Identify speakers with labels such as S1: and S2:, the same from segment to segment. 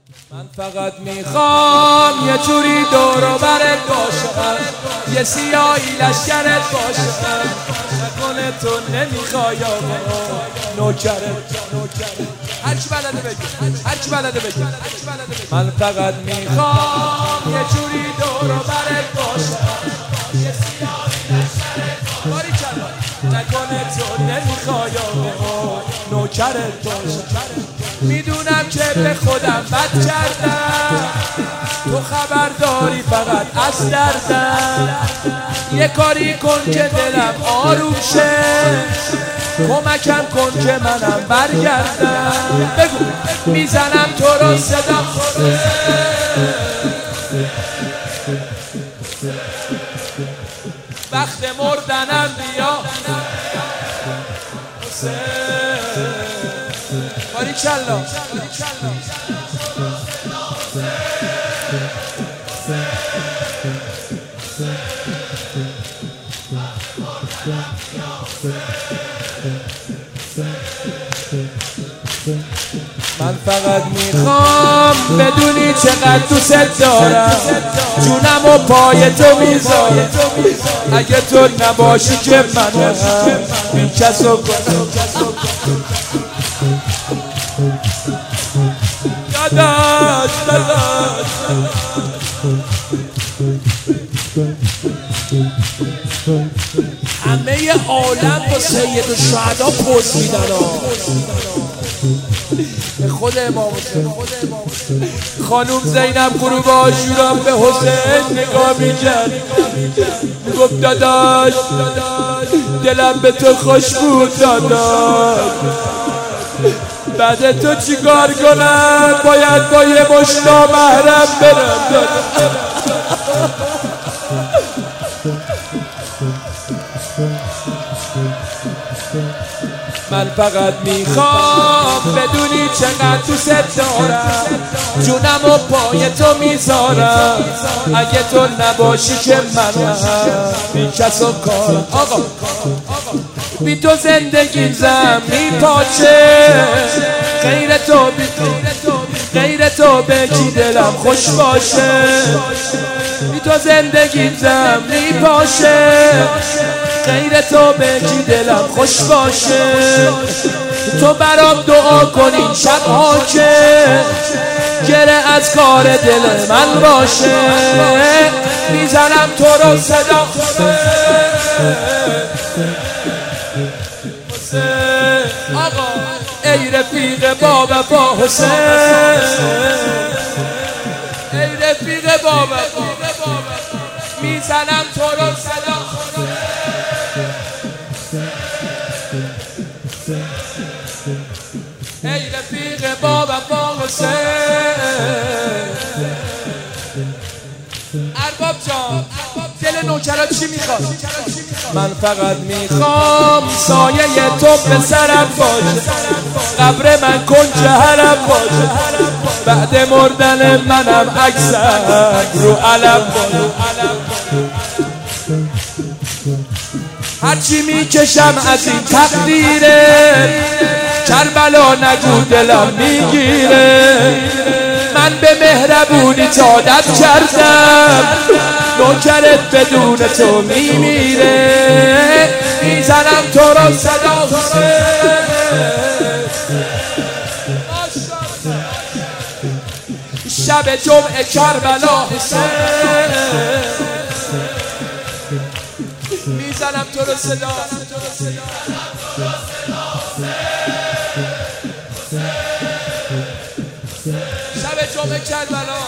S1: من فقط میخوام یه جوری دور و برت باشم، یه سیاهی لشکرت باشم، نکنه تو نمیخوای آقا نوکرت. هرچی بلده بگی، هرچی بلده بگی. من فقط میخوام یه جوری دور و برت باشم، یه سیاهی لشکرت باشم، نکنه تو نمیخوای آقا نوکرت باشم. میدونم که به خودم بد کردم، تو خبر داری فقط از دردم. یه کاری کن که دلم آروم شه، کمکم کن که منم برگردم. بگو میزنم تو رو صدا، وقت مردنم بیا باریکلا. من فقط میخوام بدونی چقدر دوست دارم، جونم و پای تو میذارم. اگه تو نباشی که منم بی کس و داداش همه عالم با سید الشهدا پوز میدن. خود امام حسین خانوم زینب غروب عاشورا به حسین نگاه میکرد، میگفت داداش دلم به تو خوش بود داداش، بعد تو چیکار کنم؟ باید با یه مشت نامحرم برم. من فقط میخوام بدونی چقدر دوست دارم، جونم و پای تو میذارم. اگه تو نباشی که منم بی کس و کارم. آقا بی تو زندگی زمین پاچه، غیر تو غیر تو به کی دلم خوش باشه. بی تو زندگی زمین پاشه، غیر تو به کی دلم خوش باشه. تو برام دعا کن این شب‌ها که گره از کار دل من باشه. میزنم تو رو صدا آقا ای رفیق با وفا حسین، ای رفیق با وفا، میزنم تو رو صدا. ای رفیق با وفا حسین. ارباب جان دل نوکرا چی میخواد؟ من فقط میخوام سایه تو به سرم باشه، قبر من کن جهرم باشه، بعد مردن منم عکسم رو علم باشه. هرچی میکشم از این تقدیره، کربلا نگو دلم میگیره. من به مهربونی عادت کردم، نوکرت بدون تو میمیره. میزنم تو رو صدا شب جمعه کربلا حسین، میزنم تو رو صدا. شب جمعه کربلا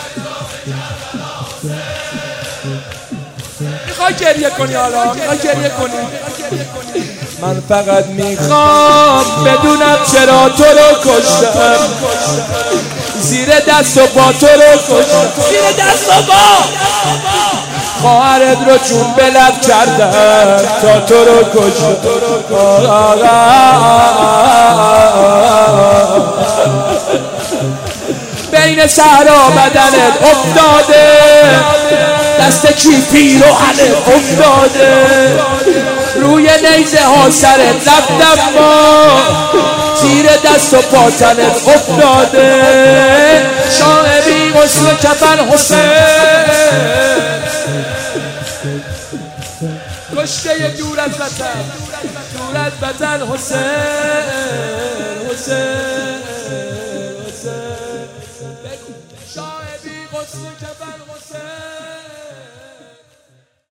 S1: میخوای گریه کنی؟ حالا میخوای گریه کنی؟ من فقط میخوام بدونم چرا تو رو کشتم، زیر دست و با تو رو کشتم، زیر دست و با خواهرت رو چون به لب کردم تا تو رو کشتم. بین صحرا بدنت افتاده، دست کی پیراهنت افتاده، روی نیزه ها سرت لب ما، زیر دست و پا تنت افتاده. غسل کفن حسین کشته دور از وطن دور از وطن حسین حسین حسین شاه بی غسل کفن